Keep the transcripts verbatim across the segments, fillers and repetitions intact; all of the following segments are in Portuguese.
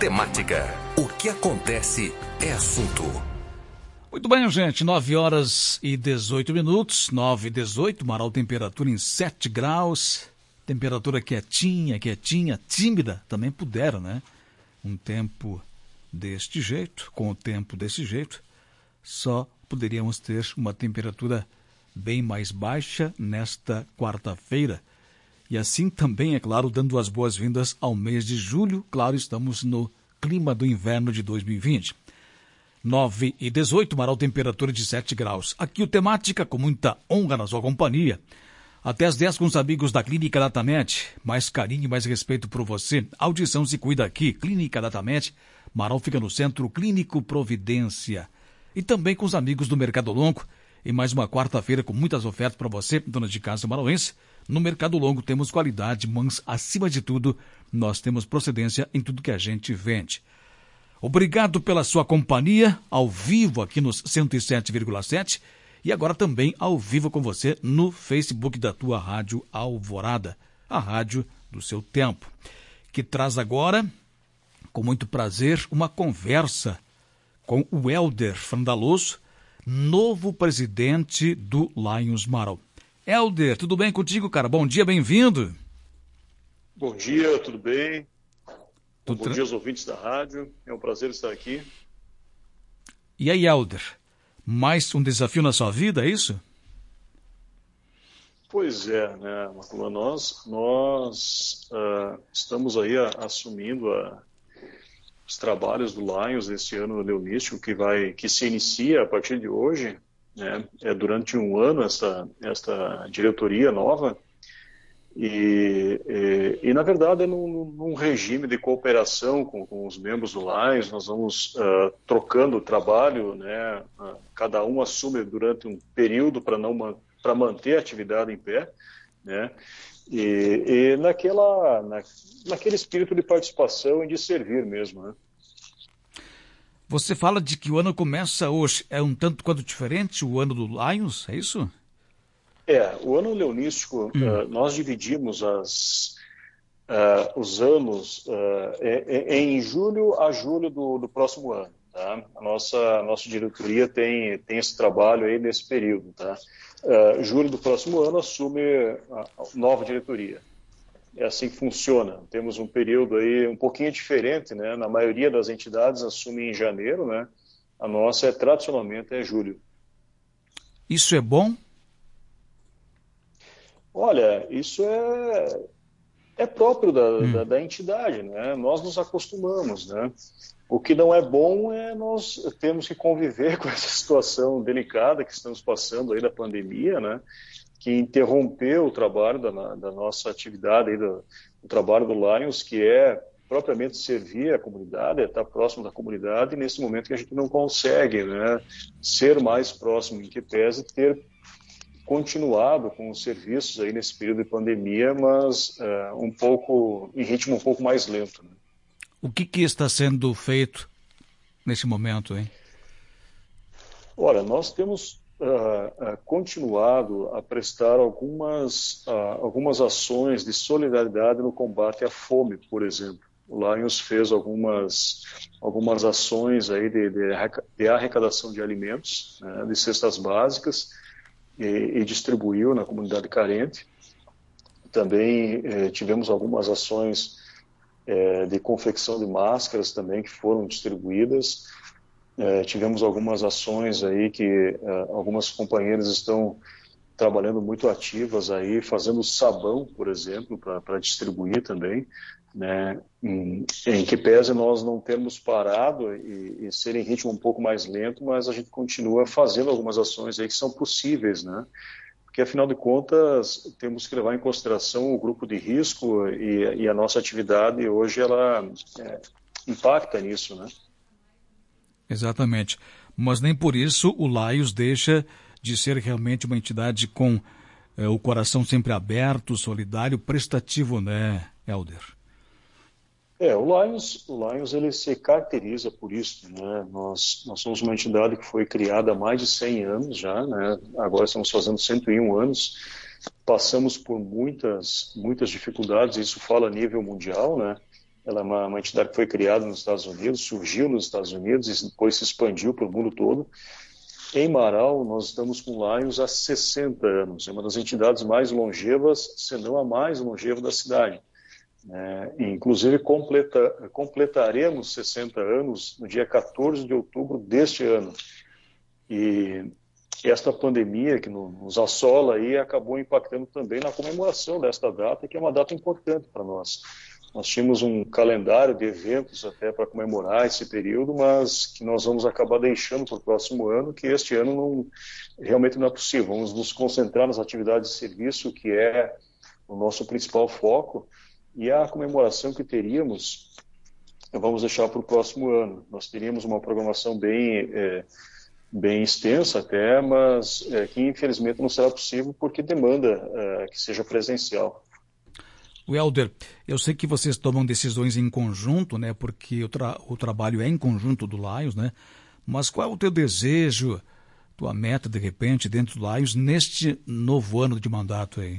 temática. O que acontece é assunto. Muito bem, gente, nove horas e dezoito minutos, nove e dezoito, Marau, temperatura em sete graus, temperatura quietinha, quietinha, tímida, também puderam, né? Um tempo deste jeito, com o tempo desse jeito, só poderíamos ter uma temperatura bem mais baixa nesta quarta-feira. E assim também, é claro, dando as boas-vindas ao mês de julho, claro, estamos no clima do inverno de dois mil e vinte. nove e dezoito, Marau, temperatura de sete graus. Aqui o Temática, com muita honra na sua companhia. Até às dez com os amigos da Clínica Datamed. Mais carinho e mais respeito por você. Audição se cuida aqui. Clínica Datamed. Marau fica no Centro Clínico Providência. E também com os amigos do Mercado Longo. E mais uma quarta-feira com muitas ofertas para você, dona de casa marauense. No Mercado Longo temos qualidade, mas acima de tudo, nós temos procedência em tudo que a gente vende. Obrigado pela sua companhia, ao vivo aqui nos cento e sete vírgula sete e agora também ao vivo com você no Facebook da tua Rádio Alvorada, a rádio do seu tempo, que traz agora, com muito prazer, uma conversa com o Helder Frandaloso, novo presidente do Lions Marau. Helder, tudo bem contigo, cara? Bom dia, bem-vindo. Bom dia, tudo bem? Tudo Bom tra... dia aos ouvintes da rádio, é um prazer estar aqui. E aí, Helder, mais um desafio na sua vida, é isso? Pois é, né, Macula, nós, nós uh, estamos aí a, assumindo a, os trabalhos do Lions esse ano leonístico, que, vai, que se inicia a partir de hoje, né, é durante um ano essa, essa diretoria nova. E, e, e, na verdade, é num, num regime de cooperação com, com os membros do Lions, nós vamos uh, trocando o trabalho, né? Uh, cada um assume durante um período para não para manter a atividade em pé, né? E, e naquela, na, naquele espírito de participação e de servir mesmo, né? Você fala de que o ano começa hoje, é um tanto quanto diferente o ano do Lions, é isso? É, o ano leonístico, hum. uh, nós dividimos as, uh, os anos uh, é, é em julho a julho do, do próximo ano. Tá? A nossa, a nossa diretoria tem, tem esse trabalho aí nesse período. Tá? Uh, julho do próximo ano assume a, a nova diretoria. É assim que funciona. Temos um período aí um pouquinho diferente, né? Na maioria das entidades assume em janeiro, né? A nossa é tradicionalmente é julho. Isso é bom? Olha, isso é, é próprio da, hum. da, da entidade, né? Nós nos acostumamos, né? O que não é bom é nós temos que conviver com essa situação delicada que estamos passando aí da pandemia, né? Que interrompeu o trabalho da, da nossa atividade, aí do, do trabalho do Lions, que é propriamente servir a comunidade, é estar próximo da comunidade, e nesse momento que a gente não consegue, né? Ser mais próximo, em que pese ter continuado com os serviços aí nesse período de pandemia, mas uh, um pouco em ritmo um pouco mais lento. Né? O que, que está sendo feito nesse momento, hein? Olha, nós temos uh, uh, continuado a prestar algumas, uh, algumas ações de solidariedade no combate à fome, por exemplo. O Lions fez algumas, algumas ações aí de, de, de arrecadação de alimentos, né, de cestas básicas, E, e distribuiu na comunidade carente. Também eh, tivemos algumas ações eh, de confecção de máscaras também que foram distribuídas. Eh, tivemos algumas ações aí que eh, algumas companheiras estão trabalhando muito ativas aí, fazendo sabão, por exemplo, para distribuir também, né? Em, em que pese nós não termos parado e, e ser em ritmo um pouco mais lento, mas a gente continua fazendo algumas ações aí que são possíveis, né? Porque afinal de contas temos que levar em consideração o grupo de risco e, e a nossa atividade hoje ela é, impacta nisso, né? Exatamente, mas nem por isso o Lions deixa de ser realmente uma entidade com é, o coração sempre aberto, solidário, prestativo, né, Helder? É, o Lions, o Lions ele se caracteriza por isso, né? Nós, nós somos uma entidade que foi criada há mais de cem anos já, né? Agora estamos fazendo cento e um anos, passamos por muitas, muitas dificuldades, isso fala a nível mundial, né? Ela é uma, uma entidade que foi criada nos Estados Unidos, surgiu nos Estados Unidos e depois se expandiu para o mundo todo. Em Marau, nós estamos com Lions há sessenta anos. É uma das entidades mais longevas, se não a mais longeva da cidade. É, inclusive, completa, completaremos sessenta anos no dia quatorze de outubro deste ano. E esta pandemia que nos assola aí acabou impactando também na comemoração desta data, que é uma data importante para nós. Nós tínhamos um calendário de eventos até para comemorar esse período, mas que nós vamos acabar deixando para o próximo ano, que este ano não, realmente não é possível. Vamos nos concentrar nas atividades de serviço, que é o nosso principal foco, e a comemoração que teríamos, vamos deixar para o próximo ano. Nós teríamos uma programação bem, é, bem extensa até, mas é, que infelizmente não será possível porque demanda é, que seja presencial. Welder, eu sei que vocês tomam decisões em conjunto, né? Porque o, tra- o trabalho é em conjunto do Lions, né? Mas qual é o teu desejo, tua meta, de repente, dentro do Lions, neste novo ano de mandato aí?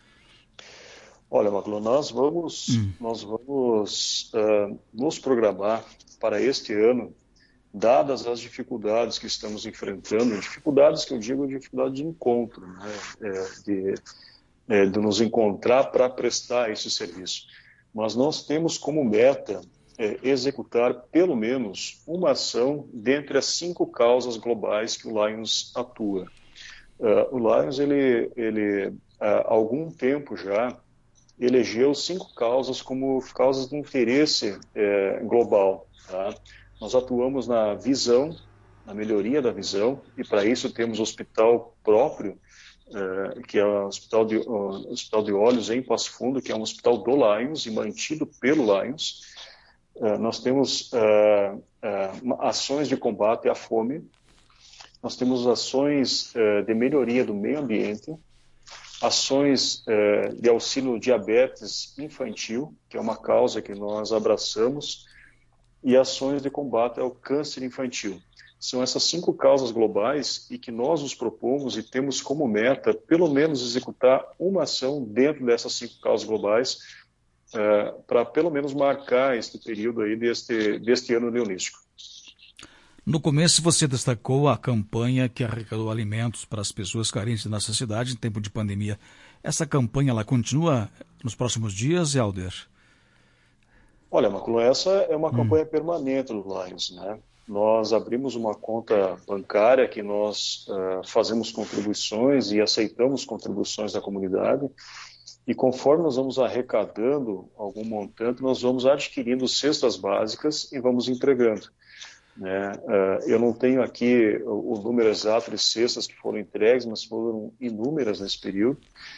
Olha, Maclô, nós vamos, hum. nós vamos uh, nos programar para este ano, dadas as dificuldades que estamos enfrentando, dificuldades que eu digo dificuldade de encontro, né? É, de... É, de nos encontrar para prestar esse serviço. Mas nós temos como meta é, executar pelo menos uma ação dentre as cinco causas globais que o Lions atua. Uh, o Lions, ele, ele há algum tempo já, elegeu cinco causas como causas de interesse é, global. Tá? Nós atuamos na visão, na melhoria da visão, e para isso temos hospital próprio, Uh, que é o hospital de, uh, hospital de Olhos em Passo Fundo, que é um hospital do Lions e mantido pelo Lions. Uh, nós temos uh, uh, ações de combate à fome, nós temos ações uh, de melhoria do meio ambiente, ações uh, de auxílio diabetes infantil, que é uma causa que nós abraçamos, e ações de combate ao câncer infantil. São essas cinco causas globais e que nós nos propomos e temos como meta, pelo menos, executar uma ação dentro dessas cinco causas globais uh, para, pelo menos, marcar este período aí deste, deste ano leonístico. No começo, você destacou a campanha que arrecadou alimentos para as pessoas carentes da nossa cidade em tempo de pandemia. Essa campanha, ela continua nos próximos dias, Helder? Olha, Maclô, essa é uma hum. campanha permanente do Lions, né? Nós abrimos uma conta bancária que nós uh, fazemos contribuições e aceitamos contribuições da comunidade, e conforme nós vamos arrecadando algum montante, nós vamos adquirindo cestas básicas e vamos entregando. Né? Uh, eu não tenho aqui o, o número exato de cestas que foram entregues, mas foram inúmeras nesse período.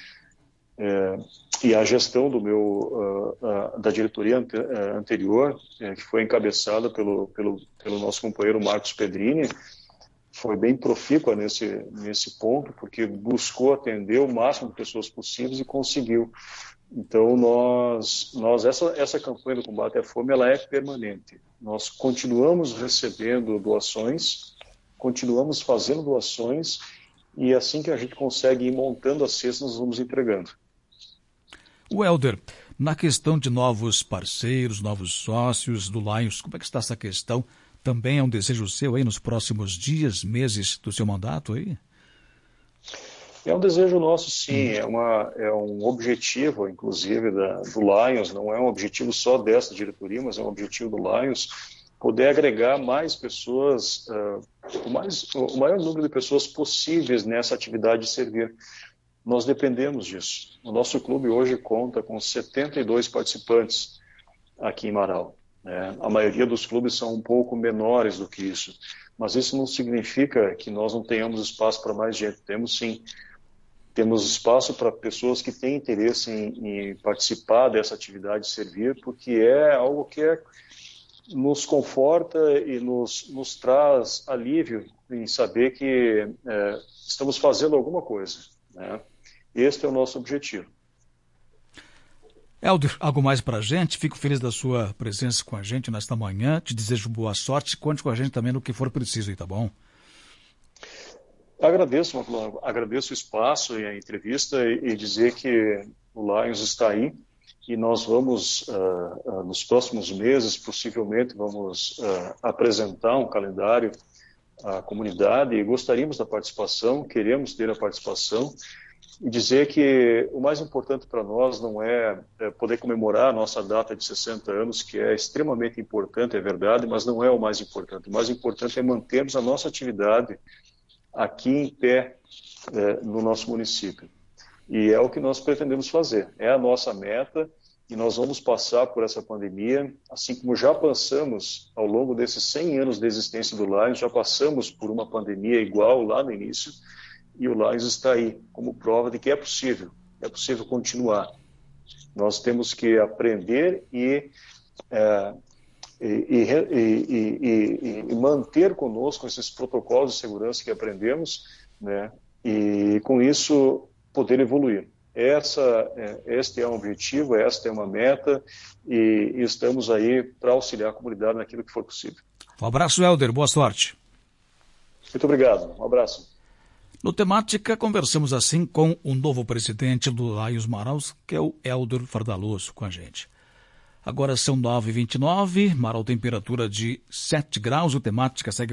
É, e a gestão do meu, uh, uh, da diretoria ante, uh, anterior, uh, que foi encabeçada pelo, pelo, pelo nosso companheiro Marcos Pedrini, foi bem profícua nesse, nesse ponto, porque buscou atender o máximo de pessoas possíveis e conseguiu. Então, nós, nós essa, essa campanha do combate à fome, ela é permanente. Nós continuamos recebendo doações, continuamos fazendo doações, e assim que a gente consegue ir montando as cestas, nós vamos entregando. O Helder, na questão de novos parceiros, novos sócios do Lions, como é que está essa questão? Também é um desejo seu aí nos próximos dias, meses do seu mandato aí? É um desejo nosso, sim. Hum. É, uma, é um objetivo, inclusive, da, do Lions. Não é um objetivo só dessa diretoria, mas é um objetivo do Lions poder agregar mais pessoas, uh, o, mais, o maior número de pessoas possíveis nessa atividade de servir. Nós dependemos disso. O nosso clube hoje conta com setenta e dois participantes aqui em Marau. Né? A maioria dos clubes são um pouco menores do que isso, mas isso não significa que nós não tenhamos espaço para mais gente. Temos sim. Temos espaço para pessoas que têm interesse em, em participar dessa atividade de servir, porque é algo que é, nos conforta e nos, nos traz alívio em saber que é, estamos fazendo alguma coisa, né? Este é o nosso objetivo. Helder, algo mais para a gente? Fico feliz da sua presença com a gente nesta manhã. Te desejo boa sorte. Conte com a gente também no que for preciso aí, tá bom? Agradeço, agradeço o espaço e a entrevista e, e dizer que o Lions está aí e nós vamos, uh, uh, nos próximos meses, possivelmente, vamos uh, apresentar um calendário à comunidade e gostaríamos da participação, queremos ter a participação e dizer que o mais importante para nós não é, é poder comemorar a nossa data de sessenta anos, que é extremamente importante, é verdade, mas não é o mais importante. O mais importante é mantermos a nossa atividade aqui em pé é, no nosso município. E é o que nós pretendemos fazer, é a nossa meta, e nós vamos passar por essa pandemia, assim como já passamos ao longo desses cem anos de existência do Lions, já passamos por uma pandemia igual lá no início, e o Lions está aí como prova de que é possível, é possível continuar. Nós temos que aprender e, é, e, e, e, e manter conosco esses protocolos de segurança que aprendemos, né, e com isso poder evoluir. Essa, este é um objetivo, esta é uma meta e, e estamos aí para auxiliar a comunidade naquilo que for possível. Um abraço, Helder. Boa sorte. Muito obrigado. Um abraço. No Temática, conversamos assim com o novo presidente do Lions Manaus, que é o Helder Fardaloso, com a gente. Agora são nove e vinte e nove, Marau, temperatura de sete graus, o Temática segue